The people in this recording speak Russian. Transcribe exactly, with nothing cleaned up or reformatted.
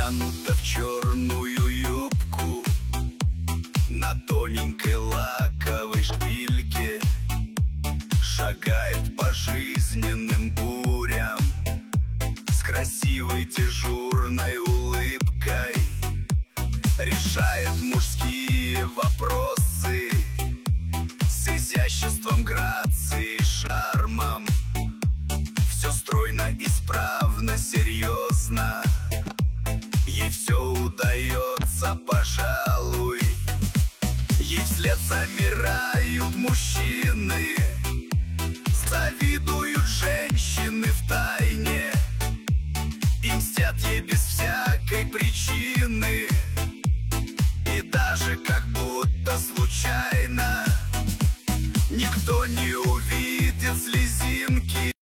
затянута в черную юбку, на тоненькой лаковой шпильке шагает по жизненным бурям с красивой дежурной улыбкой. Решает мужские вопросы с изяществом, грацией, шармом. Все стройно, исправно, серьезно. Ей все удается, пожалуй. Ей вслед замирают мужчины,